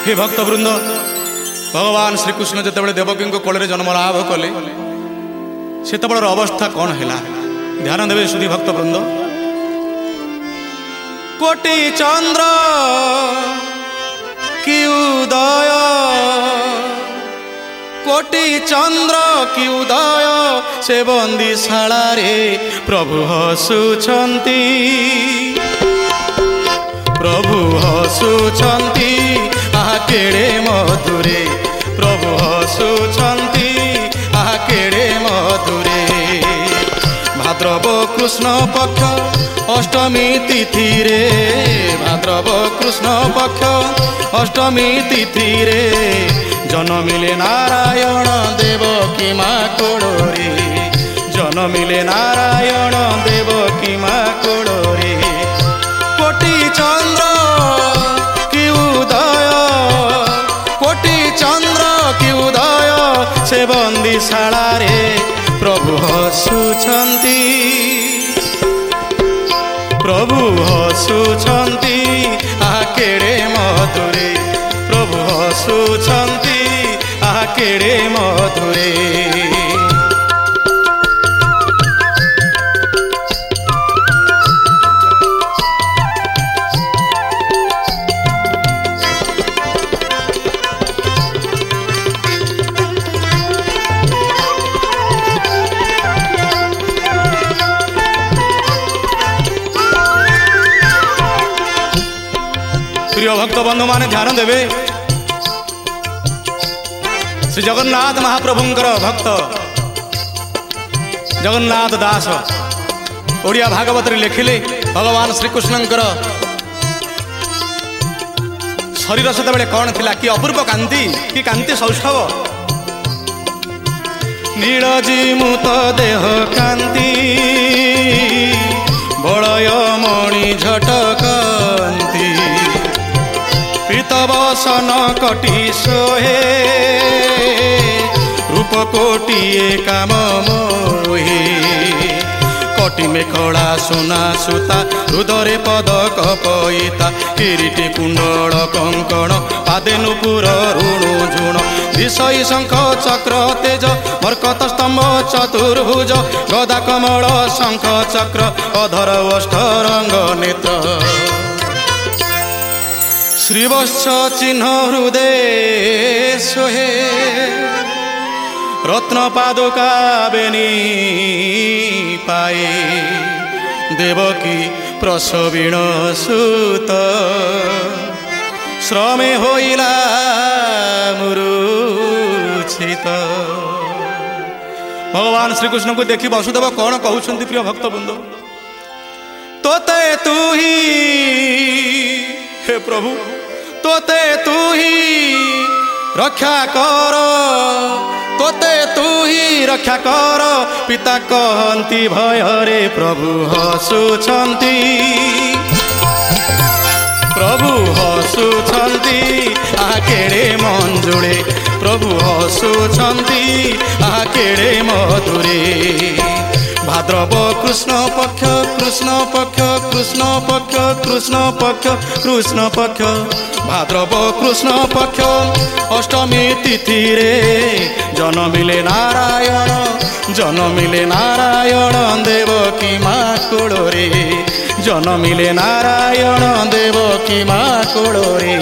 हे भक्तवृंद, भगवान श्रीकृष्ण जितेबाला देवकी कोल जन्म लाभ कले से अवस्था कौन है? ध्यान देवे सुधी भक्तवृंद। कोटि चंद्र की उदय, कोटि चंद्र की उदय से बंदीशाला रे प्रभु हसुछंती, प्रभु हसुछंती आहा केड़े मधुरे, प्रभु हसुछंती आहा केड़े मधुरे। भाद्रव कृष्ण पक्ष अष्टमी तिथि रे, भाद्रव कृष्ण पक्ष अष्टमी तिथि रे जन्मिले नारायण देवकी माँ कोड़े, जन्मिले नारायण देवकी माँ कोड़े। कोटि चंद्र की उदय, कोटि चंद्र की उदय से बंदीशाला रे प्रभु हसुछंती, प्रभु हसुछंती आहा केड़े मधुरे, प्रभु हसुछंती आहा केड़े मधुरे। प्रिय भक्त बंधु माने ध्यान देवे, श्री जगन्नाथ महाप्रभुंकर भक्त जगन्नाथ दास ओडिया भागवत लिखिले भगवान श्रीकृष्णंकर शरीर सेतबेले कौन थिला कि अपूर्व कांति, कि कांति सौष्ठव। नीलजीमुत देह कांति बलय मणि झटकांति, पीतवसन कटी सोहे रूप कोटिए काम मोहे। कटी मेखला सुना सुता हृदय पदक पईता, किरीटी कुंडल कंकण पादे नुपुर ऋणु झुण। विषय शंख चक्र तेज मर्कत स्तंभ चतुर्भुज, गदा कमल शंख चक्र अधर अष्ट रंग नेत्र। श्रीवत्स चिन्ह हृदय सोहे, रत्न पादुका बेनी पाए। देवकी प्रसवीण सुत श्रमे होइला मूर्छित। भगवान श्रीकृष्ण को देखी वसुदेव कौन कहउछंती? प्रिय भक्त बंधु, तोते तू ही हे प्रभु, तोते तू ही रक्षा कर, तोते तू ही रक्षा कर। पिता कहंती भय रे प्रभु हसुछंती, प्रभु हसुछंती आहा केड़े मंजुळे, प्रभु हसुछंती आहा केड़े मधुरे। भाद्रव कृष्ण पक्ष, कृष्ण पक्ष, कृष्ण पक्ष, कृष्ण पक्ष, कृष्ण पक्ष, भाद्रव कृष्ण पक्ष अष्टमी तिथि रे जन्मिले नारायण, जन्मिले नारायण देवकी माँ कोड़े, जन्मिले नारायण देवकी माँ कोड़े।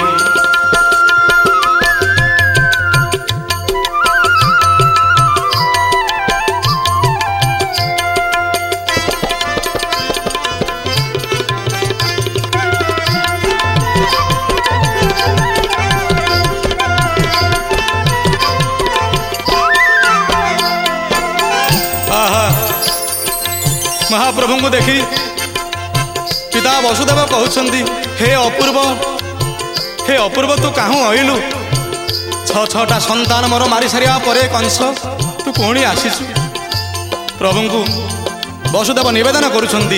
महाप्रभु को देखी पिता वसुदेव कहउछंती, हे अपूर्व, हे अपूर्व तू काहू आइलु? छटा संतान मोर मारी सारिया परे कंस तू पुणी आसीसु। प्रभु को वसुदेव निवेदन करुछंती,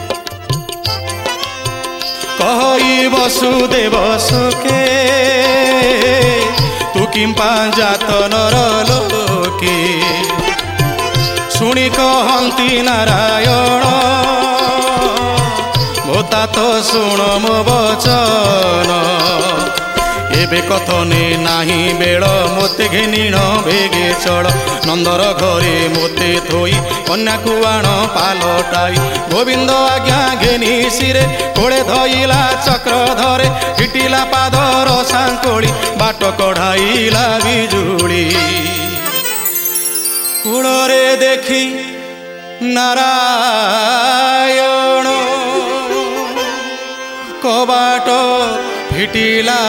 कहि वसुदेव सुखे तू किंपा जात नर लोके। शुणी कहती नारायण मोता तो शुण मो वचन एबे कथने नाही बेल मोते घेनिण बेगे चल नंदर घरे मोते थोई कन्या कुआण पालटाई गोविंद आज्ञा घेनी सिरे कोड़े धइला चक्र धरे फिटिला पादर सांकोली बाट कढ़ाइला बिजुली कूड़े देखी नारायण कबाट फिटिला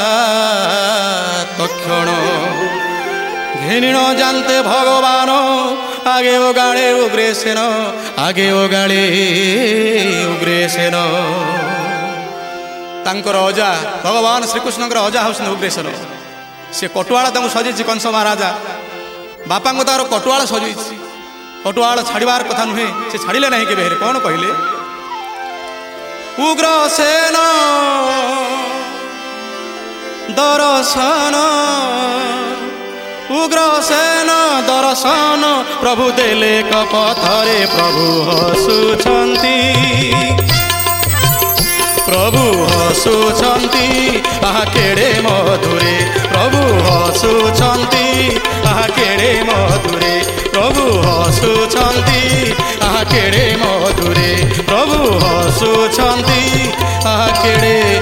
तक्षण घेनिण जानते भगवान आगे वो गाड़े उग्रेसेन आगे वो गाड़े उग्रेसेन तांकर अजा भगवान श्रीकृष्ण अजा हूँ उग्रेसेन से कटुआला सजी कंस महाराजा बापा को तार कटुआला सजी कटुआला छाड़बार कथा नुहे से छाड़िले नहीं के कौन कहले उग्रसेन दर्शन उग्रसेन दर्शन प्रभु देले कपथरे प्रभु हसुछंती प्रभु हसुछंती आहा केड़े मधुरे प्रभु हसुछंती आहा केड़े मधुरे प्रभु हसुछंती आहा केड़े मधुरे प्रभु हसुछंती आहा केड़े